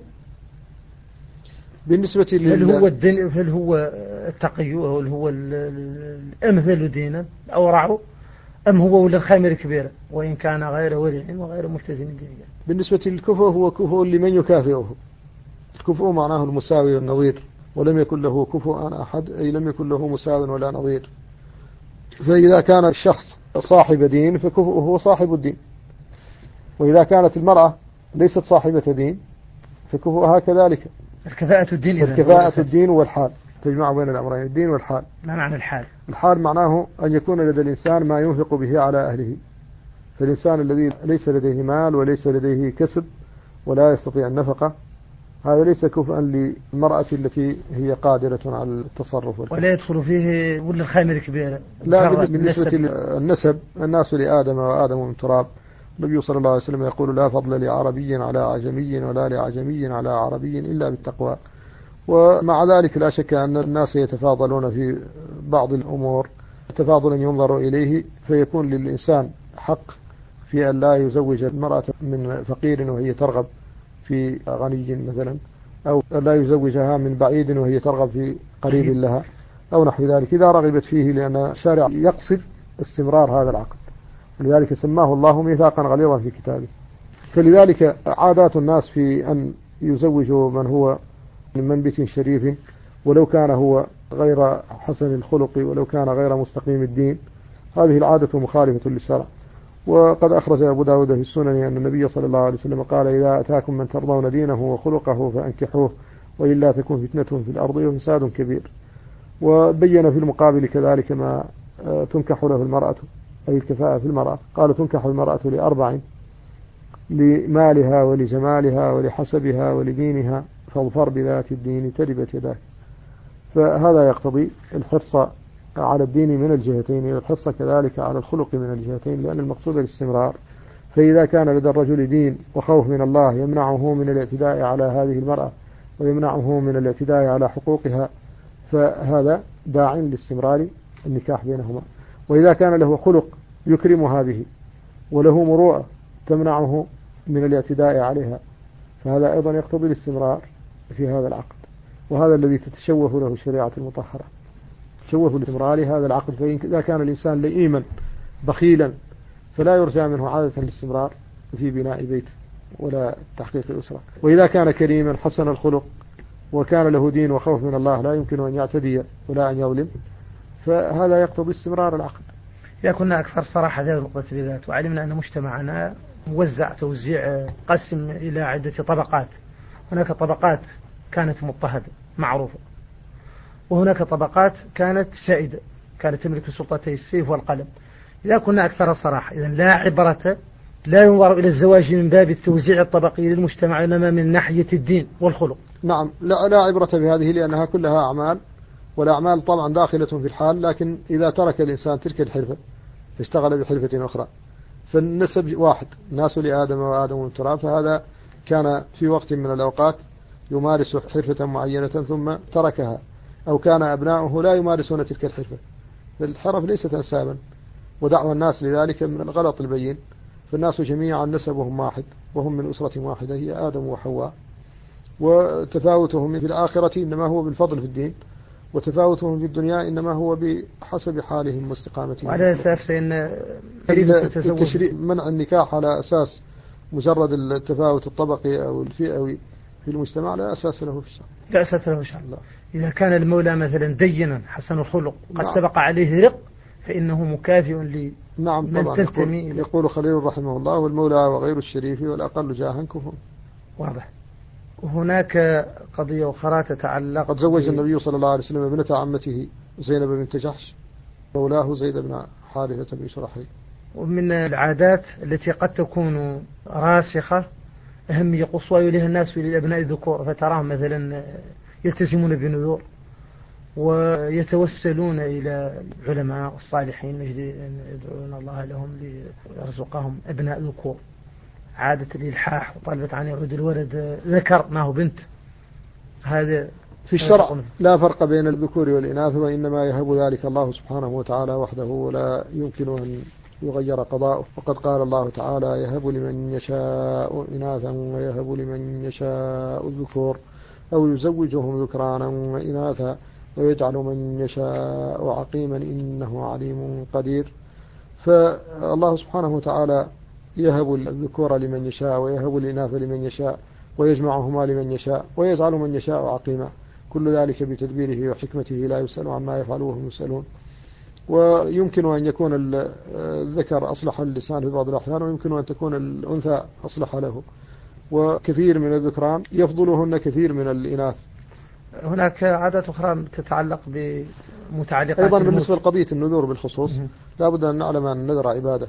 بالنسبة
هل هو التقي أو هل هو الأمثل دينا أورع، أم هو ولا الخيمة الكبيرة وإن كان غير ورع وغير ملتزم دينيا؟
بالنسبة للكفؤ هو كفؤ لمن يكافئه. الكفؤ معناه المساوي والنظير، ولم يكن له كفؤ أحد، أي لم يكن له مساو ولا نظير. فإذا كان الشخص صاحب دين فكفؤه هو صاحب الدين، وإذا كانت المرأة ليست صاحبة دين فكفؤها كذلك.
الكفاءة
الدين والحال، تجمع بين الأمرين، الدين والحال.
ما معنى الحال؟
الحال معناه أن يكون لدى الإنسان ما ينفق به على أهله، فالإنسان الذي ليس لديه مال وليس لديه كسب ولا يستطيع النفقة، هذا ليس كفءا للمرأة التي هي قادرة على التصرف
ولا يدخل فيه ولا الخامر كبيرة.
لا، بالنسبة للنسب الناس لآدم وآدم من تراب. النبي صلى الله عليه وسلم يقول: لا فضل لعربي على عجمي ولا لعجمي على عربي إلا بالتقوى. ومع ذلك لا شك أن الناس يتفاضلون في بعض الأمور تفاضلا ينظر إليه، فيكون للإنسان حق في أن لا يزوج المرأة من فقير وهي ترغب في غني مثلا، أو لا يزوجها من بعيد وهي ترغب في قريب لها أو نحو ذلك إذا رغبت فيه، لأن الشارع يقصد استمرار هذا العقد، ولذلك سماه الله ميثاقا غليظا في كتابه. فلذلك عادات الناس في أن يزوجوا من هو من منبت شريف، ولو كان هو غير حسن الخلق ولو كان غير مستقيم الدين، هذه العادة مخالفة للشرع. وقد أخرج أبو داود في السنن أن النبي صلى الله عليه وسلم قال: إذا أتاكم من ترضون دينه وخلقه فأنكحوه، وإلا تكون فتنة في الأرض وفساد كبير. وبين في المقابل كذلك ما تنكح له المرأة، أي الكفاءة في المرأة. قال: تنكح المرأة لأربع: لمالها ولجمالها ولحسبها ولدينها، فاظفر بذات الدين تربت يداك. فهذا يقتضي الحرص على الدين من الجهتين، والحرص كذلك على الخلق من الجهتين، لأن المقصود الاستمرار. فإذا كان لدى الرجل دين وخوف من الله يمنعه من الاعتداء على هذه المرأة ويمنعه من الاعتداء على حقوقها، فهذا داع لاستمرار النكاح بينهما. وإذا كان له خلق يكرمها به وله مروءة تمنعه من الاعتداء عليها، فهذا أيضا يقتضي الاستمرار في هذا العقد. وهذا الذي تتشوف له الشريعة المطهرة، تشوف لاستمرار هذا العقد. فإذا كان الإنسان لئيما بخيلا فلا يرجى منه عادة الاستمرار في بناء بيت ولا تحقيق أسرة. وإذا كان كريما حسن الخلق وكان له دين وخوف من الله لا يمكن أن يعتدي ولا أن يظلم، فهذا يقتضي استمرار العقد.
إذا كنا أكثر صراحة في هذه النقطة بالذات، وعلمنا أن مجتمعنا موزع توزيع قسم إلى عدة طبقات. هناك طبقات كانت مضطهدة معروفة، وهناك طبقات كانت سائدة، كانت تملك سلطتي السيف والقلم. إذا كنا أكثر صراحة، إذن لا عبرة، لا ينظر إلى الزواج من باب التوزيع الطبقي للمجتمع، إنما من ناحية الدين والخلق.
نعم، لا عبرة بهذه، لأنها كلها أعمال، والأعمال طبعا داخلة في الحال. لكن إذا ترك الإنسان تلك الحرفة فاشتغل بحرفة أخرى، فالنسب واحد، الناس لآدم وآدم من تراب، فهذا كان في وقت من الأوقات يمارس حرفة معينة ثم تركها، أو كان أبناؤه لا يمارسون تلك الحرفة، فالحرف ليست أنسابا، ودعوى الناس لذلك من الغلط البين. فالناس جميعا نسبهم واحد، وهم من أسرة واحدة هي آدم وحواء، وتفاوتهم في الآخرة إنما هو بالفضل في الدين، وتفاوتهم في الدنيا إنما هو بحسب حالهم واستقامتهم.
وعلى أساس فإن
منع النكاح على أساس مجرد التفاوت الطبقي أو الفئوي في المجتمع لا أساس له في الشرع.
لا أساس له في الشرع. إذا كان المولى مثلا دينا حسن الخلق قد سبق عليه رق، فإنه مكافئ لمن تنتمي.
يقول خليل رحمه الله: والمولى وغير الشريف والأقل جاها كفر.
واضح. وهناك قضية أخرى تتعلق،
قد زوج النبي صلى الله عليه وسلم ابنة عمته زينب بنت جحش مولاه زيد بن حارثة بن شرحيل.
ومن العادات التي قد تكون راسخة أهمية قصوى يليها الناس للأبناء الذكور، فتراهم مثلا يلتزمون بنذور ويتوسلون إلى العلماء الصالحين يدعون الله لهم ليرزقهم أبناء ذكور. عادة الإلحاح وطلبت عن يعود الولد ذكر ما هو بنت. هذا
في الشرع لا فرق بين الذكور والإناث، وإنما يهب ذلك الله سبحانه وتعالى وحده، ولا يمكن أن يغير قضاؤه. وقد قال الله تعالى: يهب لمن يشاء إناثا ويهب لمن يشاء الذكور أو يزوجهم ذكرانا وإناثا ويجعل من يشاء عقيما إنه عليم قدير. فالله سبحانه وتعالى يهب الذكور لمن يشاء ويهب الإناث لمن يشاء ويجمعهما لمن يشاء ويجعل من يشاء عقيما، كل ذلك بتدبيره وحكمته لا يسأل عما يفعل وهم يسألون. ويمكن أن يكون الذكر أصلح للإنسان في بعض الأحيان، ويمكن أن تكون الأنثى أصلح له، وكثير من الذكران يفضلهن كثير من الإناث.
هناك عادات أخرى تتعلق بمتعلقات
أيضا بالنسبة لقضية النذور بالخصوص لا بد أن نعلم أن النذر عبادة،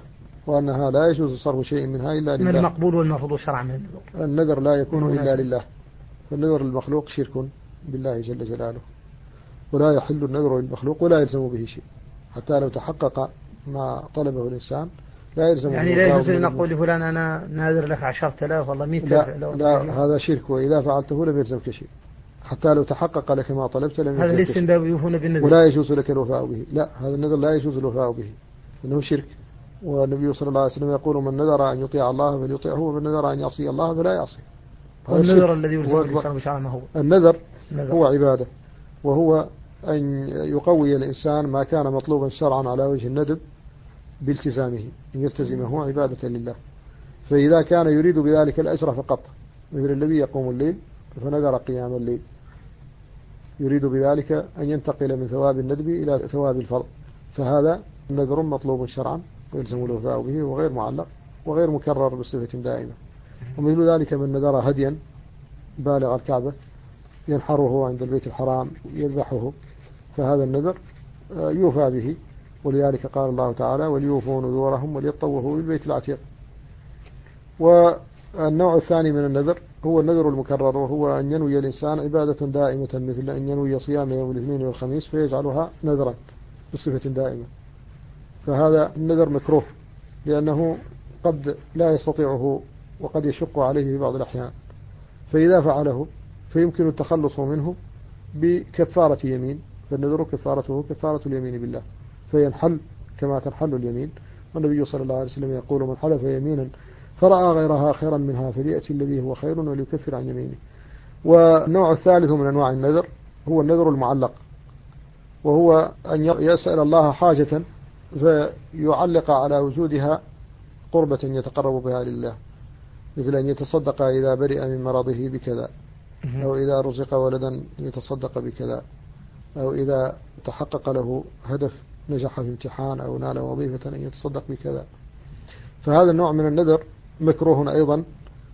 وأنها لا يجوز صرف شيء منها إلا لله.
من المقبول والمرفوض شرعا من النذور.
النذر لا يكون إلا لله، فالنذر المخلوق شرك بالله جل جلاله، ولا يحل النذر للمخلوق ولا يلزم به شيء، حتى لو تحقق ما طلبه الإنسان لا يلزم.
يعني لا يجوز أن نقول لفلان أنا ناذر لك 10,000 والله 100,000.
لا هذا شرك، وإذا فعلته لم يلزمك شيء حتى لو تحقق لك ما طلبت لم يلزمك.
هذا ليس من باب يوفون بالنذر،
ولا يجوز لك الوفاء به. لا، هذا النذر لا يجوز الوفاء به إنه شرك. والنبي صلى الله عليه وسلم يقول من نذر أن يطيع الله فليطيعه، ومن نذر أن يعصي الله فلا يعصي.
والنذر الذي يلزم الإنسان بشرع ما هو
النذر هو عبادة، وهو أن يقوي الإنسان ما كان مطلوبا شرعا على وجه الندب بالتزامه، أن يلتزمه عبادة لله. فإذا كان يريد بذلك الأجر فقط، مثل الذي يقوم الليل فنذر قيام الليل، يريد بذلك أن ينتقل من ثواب الندب إلى ثواب الفرض، فهذا نذر مطلوب شرعا ويلزم الوفاء به، وغير معلق وغير مكرر بصفة دائمة. ومثل ذلك من نذر هديا بالغ الكعبة ينحره عند البيت الحرام يذبحه، فهذا النذر يوفى به، ولذلك قال الله تعالى وليوفوا نذورهم وليطوفوا بالبيت العتيق. والنوع الثاني من النذر هو النذر المكرر، وهو أن ينوي الإنسان عبادة دائمة، مثل أن ينوي صيام يوم الاثنين والخميس فيجعلها نذرا بصفة دائمة، فهذا النذر مكروه لأنه قد لا يستطيعه وقد يشق عليه في بعض الأحيان، فإذا فعله فيمكن التخلص منه بكفارة يمين، فالنذر كفارته كفارة اليمين بالله، فينحل كما تنحل اليمين. والنبي صلى الله عليه وسلم يقول من حلف يمينا فرأى غيرها خيرا منها فليأتي الذي هو خير وليكفر عن يمينه. والنوع الثالث من أنواع النذر هو النذر المعلق، وهو أن يسأل الله حاجة فيعلق على وجودها قربة يتقرب بها لله، مثل أن يتصدق إذا برئ من مرضه بكذا، أو إذا رزق ولدا يتصدق بكذا، أو إذا تحقق له هدف نجح في امتحان أو نال وظيفة أن يتصدق بكذا. فهذا النوع من النذر مكروه أيضا،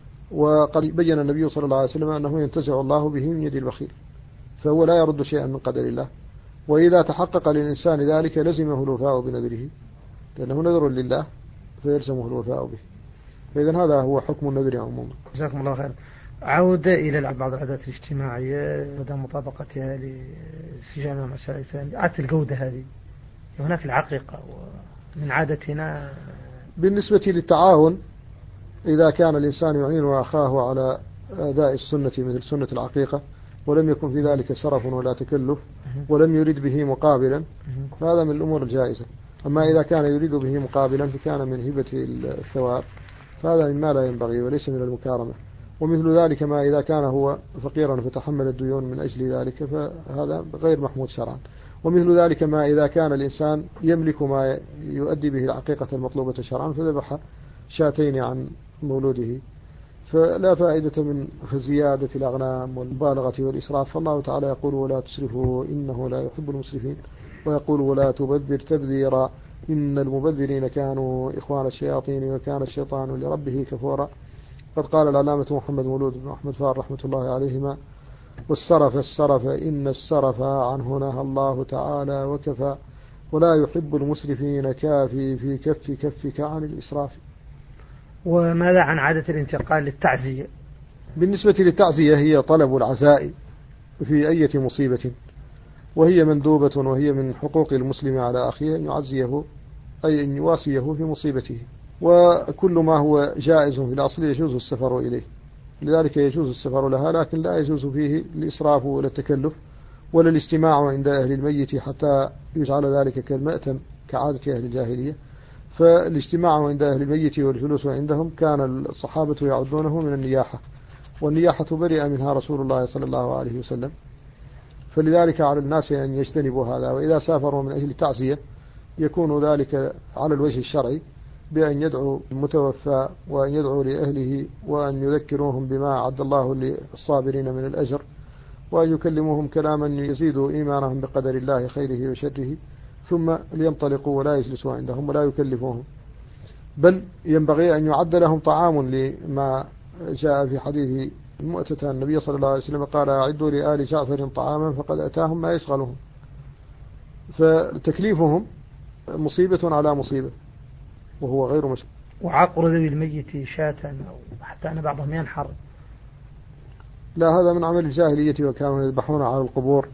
وقد بين النبي صلى الله عليه وسلم أنه ينتزع الله به من يد البخيل، فهو لا يرد شيئا من قدر الله، وإذا تحقق للإنسان ذلك لزمه الوفاء بنذره، لأنه نذر لله فيلزمه الوفاء به. فإذن هذا هو حكم النذر عموما.
جزاكم الله خير. عودة إلى بعض العادات الاجتماعية مدى مطابقتها لسجام المعشر الإسلامي، عادة الجودة هذه هناك العقيقة ومن عادتنا.
بالنسبة للتعاون، إذا كان الإنسان يعين أخاه على أداء السنة مثل سنة العقيقة ولم يكن في ذلك سرف ولا تكلف ولم يريد به مقابلا، فهذا من الأمور الجائزة. أما إذا كان يريد به مقابلا فكان من هبة الثواب، فهذا مما لا ينبغي وليس من المكارمة. ومثل ذلك ما إذا كان هو فقيرا فتحمل الديون من أجل ذلك، فهذا غير محمود شرعا. ومثل ذلك ما إذا كان الإنسان يملك ما يؤدي به العقيقة المطلوبة شرعا فذبح شاتين عن مولوده، فلا فائدة من زيادة الأغنام والمبالغة والإسراف. فالله تعالى يقول ولا تسرفوا إنه لا يحب المسرفين، ويقول ولا تبذر تبذيرا إن المبذرين كانوا إخوان الشياطين وكان الشيطان لربه كفورا. قد قال العلامة محمد مولود بن أحمد فار رحمة الله عليهما والسرف إن السرف عنه نهى الله تعالى وكفى، ولا يحب المسرفين كافي في كف كفك عن الإسراف.
وماذا عن عادة الانتقال للتعزية؟
بالنسبة للتعزية هي طلب العزاء في أي مصيبة، وهي مندوبة، وهي من حقوق المسلم على أخيه أن يعزيه أي أن يواسيه في مصيبته، وكل ما هو جائز في الأصل يجوز السفر إليه، لذلك يجوز السفر لها، لكن لا يجوز فيه الإسراف ولا التكلف ولا الاجتماع عند أهل الميت حتى يجعل ذلك كالمأتم كعادة أهل الجاهلية. فالاجتماع عند أهل الميت والجلوس عندهم كان الصحابة يعدونه من النياحة، والنياحة برئ منها رسول الله صلى الله عليه وسلم، فلذلك على الناس أن يجتنبوا هذا. وإذا سافروا من أجل التعزية يكون ذلك على الوجه الشرعي بأن يدعو المتوفى وأن يدعو لأهله وأن يذكروهم بما أعد الله للصابرين من الأجر، وأن يكلموهم كلاما يزيد إيمانهم بقدر الله خيره وشره، ثم لينطلقوا ولا يجلسوا عندهم ولا يكلفوهم، بل ينبغي أن يعد لهم طعام لما جاء في حديث المؤتة النبي صلى الله عليه وسلم قال أعدوا لآل جعفر طعاما فقد أتاهم ما يشغلهم. فتكليفهم مصيبة على مصيبة، وهو غير مشروع.
وعقر ذوي الميت شاة أو حتى أن بعضهم ينحر.
لا، هذا من عمل الجاهلية، وكانوا يذبحون على القبور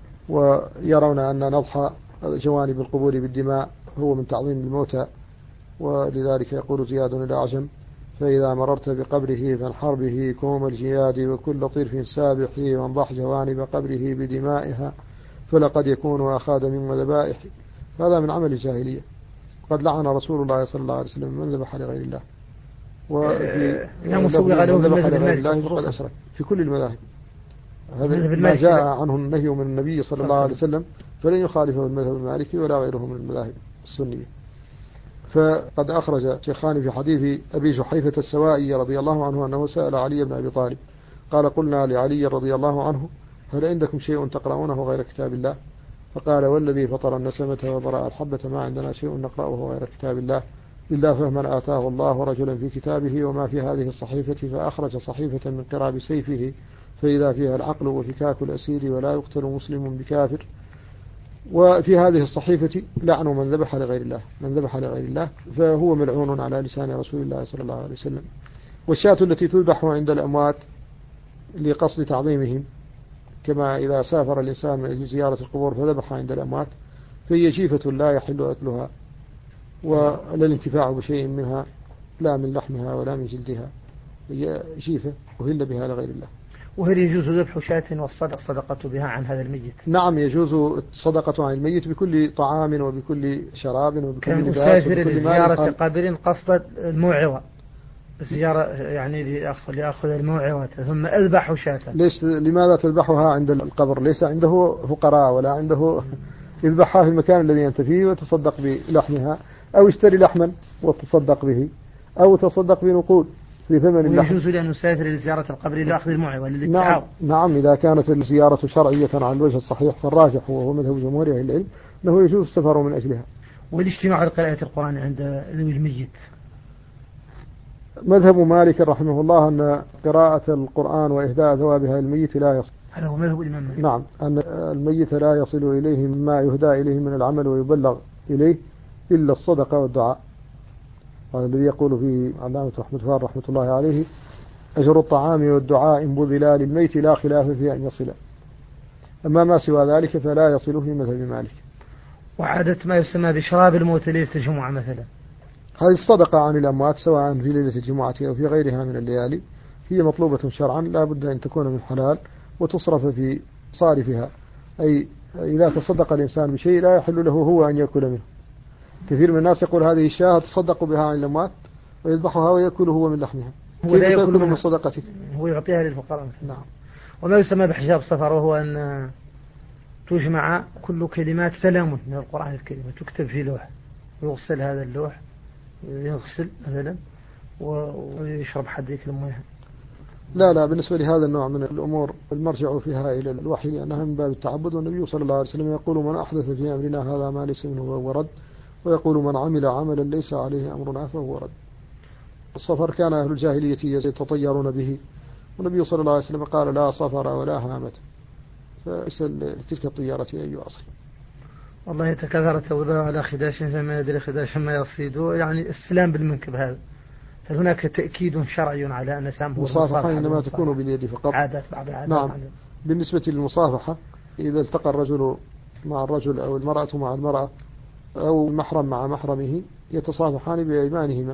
ويرون أن نضح جوانب القبور بالدماء هو من تعظيم الموتى، ولذلك يقول زياد الأعجم: فإذا مررت بقبره فانحر به كوم الجياد وكل طرف سابح وانضح جوانب قبره بدمائها فلقد يكون أخاد من ذبائح. هذا من عمل الجاهلية، قد لعن رسول الله صلى الله عليه وسلم من ذبح لغير الله، وفي ذبح لغير الله فقد أشرك في كل المذاهب. هذا ما جاء عنه النهي من النبي صلى الله عليه وسلم فلن يخالفه المذهب المالكي ولا غيره من المذاهب السنية. فقد أخرج شيخان في حديث أبي جحيفة السوائي رضي الله عنه أنه سأل علي بن أبي طالب قال: قلنا لعلي رضي الله عنه: هل عندكم شيء تقرؤونه غير كتاب الله؟ فقال: والذي فطر النسمة وبرأ الحبة ما عندنا شيء نقرأه غير كتاب الله إلا فهما آتاه الله رجلا في كتابه وما في هذه الصحيفة. فأخرج صحيفة من قراب سيفه فإذا فيها العقل وفكاك الأسير ولا يقتل مسلم بكافر. وفي هذه الصحيفة لعن من ذبح لغير الله، من ذبح لغير الله فهو ملعون على لسان رسول الله صلى الله عليه وسلم. والشاة التي تذبح عند الأموات لقصد تعظيمهم، كما إذا سافر الإنسان من أجل زيارة القبور فذبح عند الأموات، فهي شيفة لا يحل أكلها ولا الانتفاع بشيء منها، لا من لحمها ولا من جلدها، هي شيفة أهل بها لغير الله.
وهل يجوز ذبح شاة والصدقة بها عن هذا الميت؟
نعم، يجوز الصدقة عن الميت بكل طعام وبكل شراب وبكل
كان
لباس
أسافر
وبكل
لزيارة قبر قصد الموعظة، الزيارة يعني لأخذ الموعظة ثم أذبح شاة.
ليش؟ لماذا تذبحها عند القبر؟ ليس عنده فقراء ولا عنده، يذبحها في المكان الذي أنت فيه وتصدق بلحمها، أو اشتري لحما وتصدق به، أو تصدق بنقود في ثمن اللحم.
ويجوز لأن نسافر لزيارة القبر لأخذ الموعظة للاتعاظ.
نعم، إذا كانت الزيارة شرعية على الوجه الصحيح فالراجح وهو مذهب جمهور أهل العلم أنه يجوز السفر من أجلها.
والاجتماع على قراءة القرآن عند ذوي الميت؟
مذهب مالك رحمه الله أن قراءة القرآن وإهداء ثوابها الميت لا يصل.
هذا هو مذهب الإمام مالك.
نعم، أن الميت لا يصل إليه مما يهدى إليه من العمل ويبلغ إليه إلا الصدقة والدعاء. هذا الذي يقول في علامة رحمة الله رحمة الله عليه: أجر الطعام والدعاء إن بذلا للميت لا خلاف في أن يصل، أما ما سوى ذلك فلا يصل في مذهب مالك.
وعادة ما يسمى بشراب الموت ليلة الجمعة مثلا،
هذه الصدقة عن الأموات سواء في ليلة الجمعة أو في غيرها من الليالي هي مطلوبة شرعا، لا بد أن تكون من حلال وتصرف في صارفها، أي إذا تصدق الإنسان بشيء لا يحل له هو أن يأكل منه. كثير من الناس يقول هذه الشاة تصدق بها عن الأموات ويذبحها ويأكل هو من لحمها،
هو لا يأكل
من صدقتك،
هو يعطيها للفقراء.
نعم.
وما يسمى بحجاب سفر وهو أن تجمع كل كلمات سلام من القرآن الكريم تكتب في لوح، ويغسل هذا اللوح، يغسل مثلا ويشرب حديك المياه.
لا، بالنسبة لهذا النوع من الأمور المرجع فيها إلى الوحي لأنها من باب التعبد، والنبي صلى الله عليه وسلم يقول: من أحدث في أمرنا هذا ما ليس منه فهو رد، ويقول: من عمل عملا ليس عليه أمرنا فهو رد. الصفر كان أهل الجاهلية يتطيرون به، والنبي صلى الله عليه وسلم قال: لا صفر ولا هامة، فليس لتلك الطيارة أي أصل.
والله تكاثرت الوباء على خداش فما يدري خداش ما يصيد، يعني السلام بالمنكب هذا. هل هناك تأكيد شرعي على أن سامه
المصافحة إنما تكون باليد فقط؟
عادات بعض العادات.
نعم. بالنسبة للمصافحة إذا التقى الرجل مع الرجل أو المرأة مع المرأة أو المحرم مع محرمه يتصافحان بأيمانهما،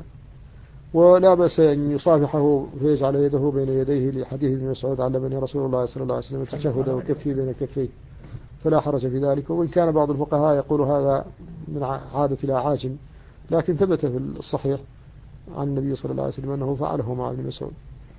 ولا بأس أن يصافحه فيجعل يده بين يديه، لحديث ابن مسعود: علمني رسول الله صلى الله عليه وسلم التشهد وكفي بين كفيه، فلا حرج في ذلك. وإن كان بعض الفقهاء يقول هذا من عادة الأعاجم، لكن ثبت في الصحيح عن النبي صلى الله عليه وسلم أنه فعله مع ابن مسعود.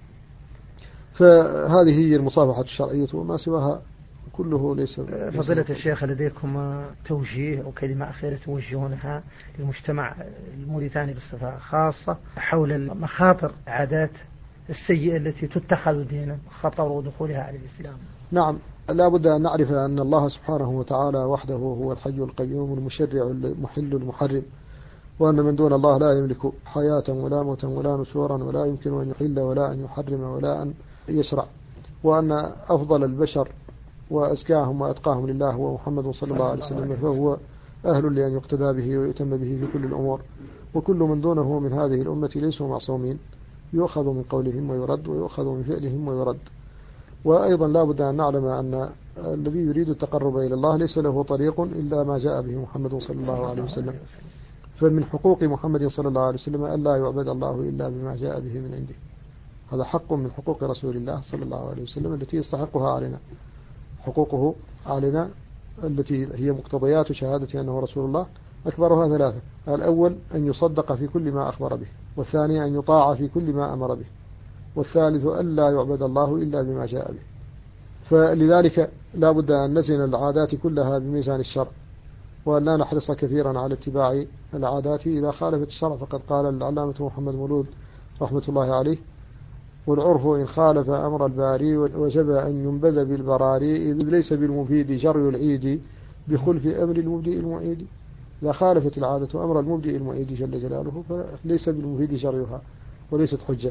فهذه هي المصافحة الشرعية، وما سواها كله ليس.
فضيلة الشيخ، لديكم توجيه أو كلمة أخيرة توجهونها للمجتمع الموريتاني بصفة خاصة حول المخاطر العادات السيئة التي تتخذ دينا، خطر دخولها على الإسلام؟
نعم، لا بد أن نعرف أن الله سبحانه وتعالى وحده هو الحي القيوم المشرع المحل المحرم، وأن من دون الله لا يملك حياة ولا موتا ولا نشورا، ولا يمكن أن يحل ولا أن يحرم ولا أن يشرع، وأن أفضل البشر وأزكاهم وأتقاهم لله هو محمد صلى الله عليه وسلم، فهو أهل لأن يقتدى به ويؤتم به في كل الأمور، وكل من دونه من هذه الأمة ليسوا معصومين، يؤخذ من قولهم ويرد، ويؤخذ من فعلهم ويرد. وأيضا لا بد أن نعلم أن الذي يريد التقرب إلى الله ليس له طريق إلا ما جاء به محمد صلى الله عليه وسلم. فمن حقوق محمد صلى الله عليه وسلم أن لا يعبد الله إلا بما جاء به من عنده. هذا حق من حقوق رسول الله صلى الله عليه وسلم التي يستحقها علينا. حقوقه علينا التي هي مقتضيات شهادة أنه رسول الله أكبرها ثلاثة: الأول أن يصدق في كل ما أخبر به، والثاني أن يطاع في كل ما أمر به، والثالث أن لا يعبد الله إلا بما جاء به. فلذلك لا بد أن نزن العادات كلها بميزان الشرع، وأن لا نحرص كثيرا على اتباع العادات إذا خالفت الشرع. فقد قال العلامة محمد مولود رحمة الله عليه: والعرف إن خالف أمر الباري وجب أن ينبذ بالبراري، إذ ليس بالمفيد جري العيد بخلف أمر المبدئ المعيد. إذا خالفت العادة أمر المبدئ المعيد جل جلاله فليس بالمفيد جريها وليست حجة.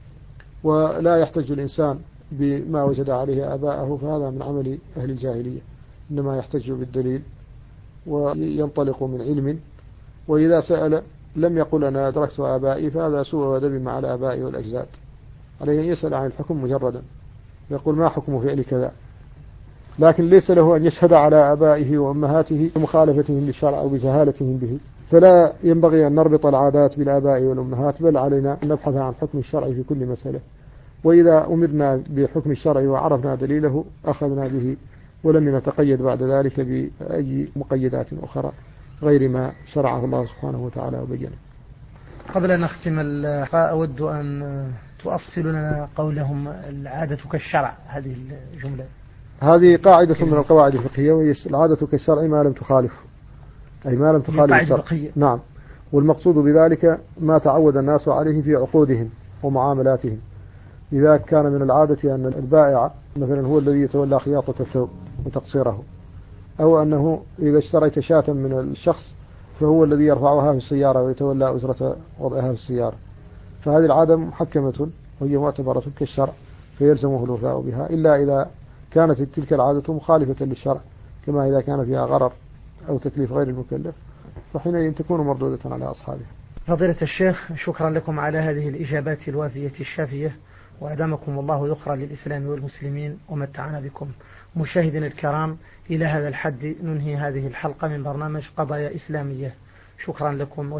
ولا يحتج الإنسان بما وجد عليه آباءه، فهذا من عمل أهل الجاهلية، إنما يحتج بالدليل وينطلق من علم. وإذا سأل لم يقل أنا أدركت آبائي، فهذا سوء أدب مع الآباء والأجداد. عليه أن يسأل عن الحكم مجردا، يقول ما حكم فعل كذا، لكن ليس له أن يشهد على آبائه وأمهاته بمخالفتهم للشرع أو بجهالتهم به. فلا ينبغي أن نربط العادات بالآباء والأمهات، بل علينا أن نبحث عن حكم الشرع في كل مسألة. وإذا أمرنا بحكم الشرع وعرفنا دليله أخذنا به، ولم نتقيد بعد ذلك بأي مقيدات أخرى غير ما شرعه الله سبحانه وتعالى وبينه.
قبل أن نختم اللقاء أود أن تؤصل لنا قولهم العادة كالشرع. هذه الجملة
هذه قاعدة من القواعد الفقهية، وهي العادة كالشرع ما لم تخالف، أي ما لم تخالف الشرع. نعم. والمقصود بذلك ما تعود الناس عليه في عقودهم ومعاملاتهم. إذا كان من العادة أن البائع مثلا هو الذي يتولى خياطة الثوب وتقصيره، أو أنه إذا اشتريت شاة من الشخص فهو الذي يرفعها في السيارة ويتولى أجرة وضعها في السيارة، فهذه العادة محكمة وهي معتبرة كالشرع، فيلزمه الوفاء بها، إلا إذا كانت تلك العادة مخالفة للشرع، كما إذا كان فيها غرر أو تكليف غير المكلف، فحينئذ تكون مردودة على أصحابها.
فضيلة الشيخ، شكرا لكم على هذه الإجابات الوافية الشافية، وأدامكم الله ذخرا للإسلام والمسلمين، ومتعنا بكم. مشاهدينا الكرام، إلى هذا الحد ننهي هذه الحلقة من برنامج قضايا إسلامية. شكرا لكم.